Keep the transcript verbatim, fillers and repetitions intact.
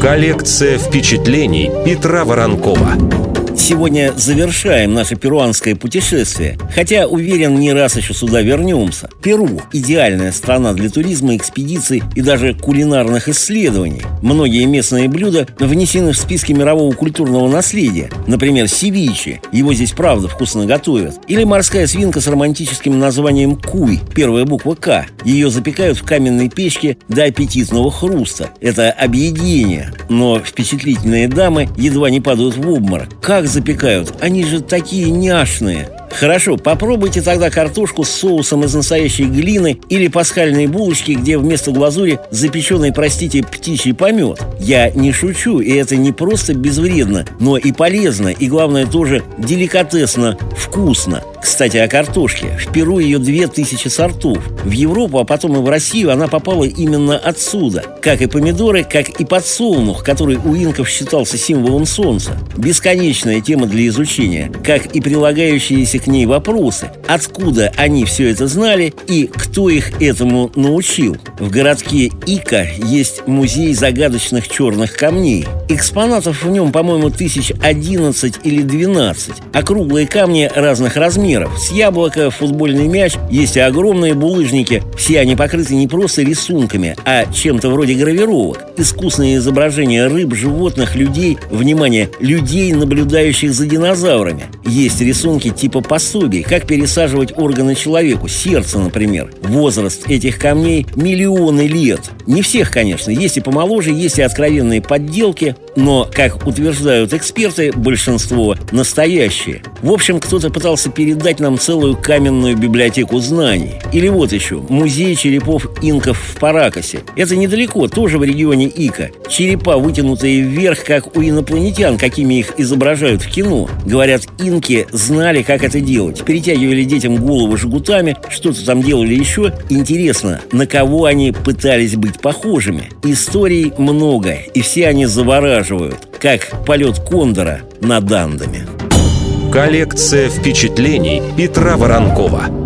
Коллекция впечатлений Петра Воронкова. Сегодня завершаем наше перуанское путешествие, хотя, уверен, не раз еще сюда вернемся. Перу – идеальная страна для туризма, экспедиций и даже кулинарных исследований. Многие местные блюда внесены в списки мирового культурного наследия. Например, севиче – его здесь правда вкусно готовят. Или морская свинка с романтическим названием куй, первая буква «К». Ее запекают в каменной печке до аппетитного хруста. Это объедение, но впечатлительные дамы едва не падают в обморок. Как запекают? Они же такие няшные. Хорошо, попробуйте тогда картошку с соусом из настоящей глины или пасхальные булочки, где вместо глазури запеченный, простите, птичий помет. Я не шучу, и это не просто безвредно, но и полезно, и, главное, тоже деликатесно вкусно. Кстати, о картошке. В Перу ее две тысячи сортов. В Европу, а потом и в Россию она попала именно отсюда. Как и помидоры, как и подсолнух, который у инков считался символом солнца. Бесконечная тема для изучения, как и прилагающиеся к ней вопросы. Откуда они все это знали и кто их этому научил? В городке Ика есть музей загадочных черных камней. Экспонатов в нем, по-моему, тысяч одиннадцать или двенадцать. Округлые камни разных размеров. С яблока, футбольный мяч, есть и огромные булыжники. Все они покрыты не просто рисунками, а чем-то вроде гравировок. Искусные изображения рыб, животных, людей. Внимание, людей, наблюдающих за динозаврами. Есть рисунки типа пособий, как пересаживать органы человеку, сердце, например. Возраст этих камней – миллионы лет. Не всех, конечно, есть и помоложе, есть и откровенные подделки, но, как утверждают эксперты, большинство настоящие. В общем, кто-то пытался передать нам целую каменную библиотеку знаний. Или вот еще, музей черепов инков в Паракасе. Это недалеко, тоже в регионе Ика. Черепа, вытянутые вверх, как у инопланетян, какими их изображают в кино. Говорят, инки знали, как это делать. Перетягивали детям голову жгутами, что-то там делали еще. Интересно, на кого они пытались быть похожими? Историй много, и все они завораживают, как полет кондора над Андами. Коллекция впечатлений Петра Воронкова.